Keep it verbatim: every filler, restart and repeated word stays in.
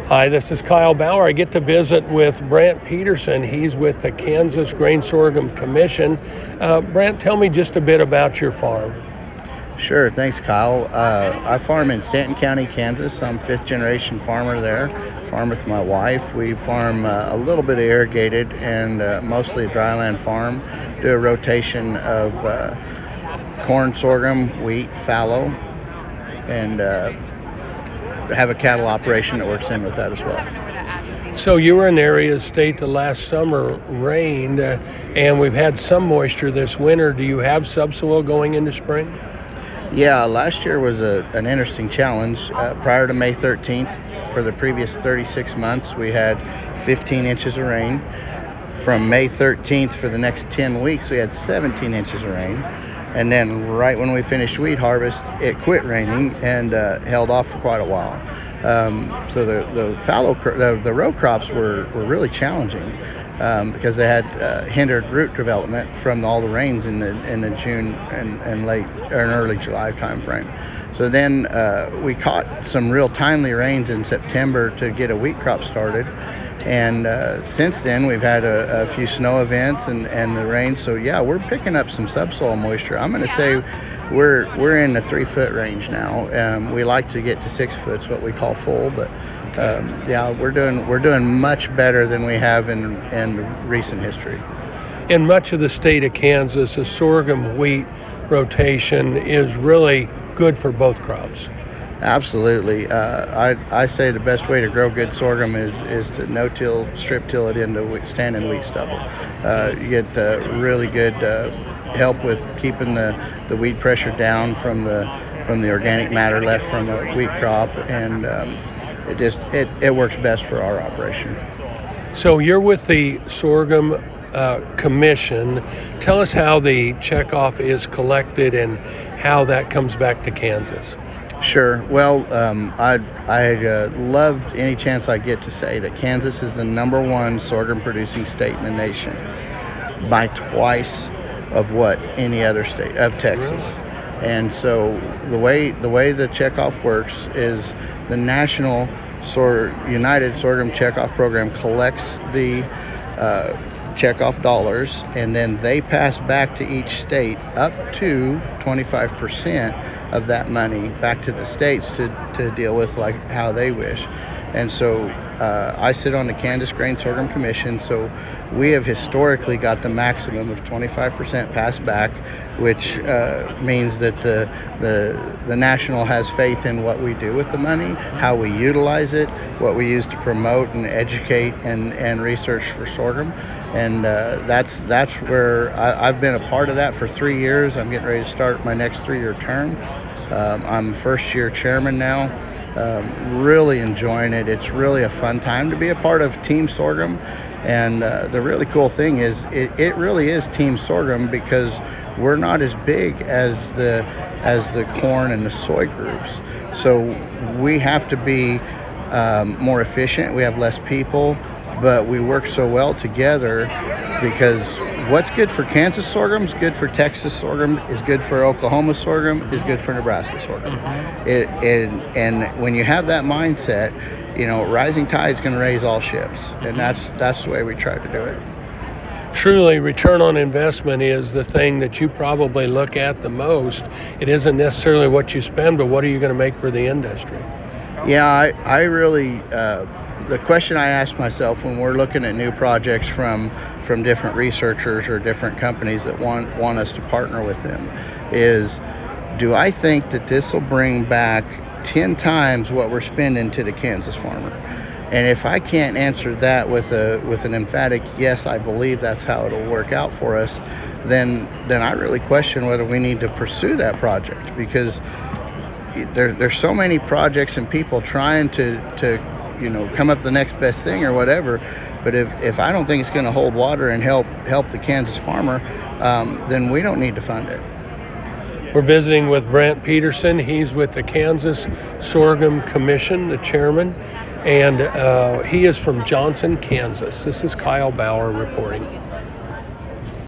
Hi, this is Kyle Bauer. I get to visit with Brant Peterson. He's with the Kansas Grain Sorghum Commission. Uh, Brant, tell me just a bit about your farm. Sure, thanks, Kyle. Uh, I farm in Stanton County, Kansas. I'm a fifth-generation farmer there. Farm with my wife. We farm uh, a little bit of irrigated and uh, mostly a dryland farm. Do a rotation of uh, corn, sorghum, wheat, fallow, and uh, have a cattle operation that works in with that as well. So you were in the area of the state that last summer rained, uh, and we've had some moisture this winter. Do you have subsoil going into spring? Yeah, last year was a, an interesting challenge. Uh, prior to May thirteenth, for the previous thirty-six months, we had fifteen inches of rain. From May thirteenth for the next ten weeks, we had seventeen inches of rain. And then right when we finished wheat harvest, it quit raining and uh, held off for quite a while. Um, so the the fallow the, the row crops were, were really challenging um, because they had uh, hindered root development from all the rains in the in the June and, and late or an early July time frame. So then uh, we caught some real timely rains in September to get a wheat crop started. And uh, since then, we've had a, a few snow events and, and the rain. So yeah, we're picking up some subsoil moisture. I'm going to say we're we're in the three foot range now. Um, we like to get to six foot, what we call full. But um, yeah, we're doing we're doing much better than we have in in recent history. In much of the state of Kansas, a sorghum wheat rotation is really good for both crops. Absolutely. Uh, I I say the best way to grow good sorghum is, is to no-till, strip-till it into standing wheat stubble. Uh, you get uh, really good uh, help with keeping the, the weed pressure down from the from the organic matter left from the wheat crop, and um, it just it, it works best for our operation. So you're with the Sorghum uh, Commission. Tell us how the checkoff is collected and how that comes back to Kansas. Sure. Well, um, I I uh, loved any chance I get to say that Kansas is the number one sorghum producing state in the nation by twice of what any other state of Texas. And so the way the way the checkoff works is the National Sor- United Sorghum Checkoff Program collects the uh, checkoff dollars, and then they pass back to each state up to twenty-five percent of that money back to the states to, to deal with like how they wish. And so uh, I sit on the Kansas Grain Sorghum Commission, so we have historically got the maximum of twenty-five percent passed back, which uh, means that the, the the national has faith in what we do with the money, how we utilize it, what we use to promote and educate and, and research for sorghum. And uh, that's that's where I, I've been a part of that for three years. I'm getting ready to start my next three-year term. Um, I'm first-year chairman now. Um, really enjoying it. It's really a fun time to be a part of Team Sorghum. And uh, the really cool thing is it, it really is Team Sorghum because we're not as big as the as the corn and the soy groups. So we have to be um, more efficient. We have less people. But we work so well together because what's good for Kansas sorghum is good for Texas sorghum, is good for Oklahoma sorghum, is good for Nebraska sorghum. Mm-hmm. It, it, and when you have that mindset, you know, rising tide is going to raise all ships, and that's that's the way we try to do it. Truly, return on investment is the thing that you probably look at the most. It isn't necessarily what you spend, but what are you going to make for the industry? Yeah, I, I really... Uh, The question I ask myself when we're looking at new projects from from different researchers or different companies that want want us to partner with them is, do I think that this will bring back ten times what we're spending to the Kansas farmer? And if I can't answer that with a with an emphatic yes, I believe that's how it'll work out for us, then then I really question whether we need to pursue that project, because there there's so many projects and people trying to to you know, come up with the next best thing or whatever. But if, if I don't think it's going to hold water and help help the Kansas farmer, um, then we don't need to fund it. We're visiting with Brant Peterson. He's with the Kansas Sorghum Commission, the chairman, and uh, he is from Johnson, Kansas. This is Kyle Bauer reporting.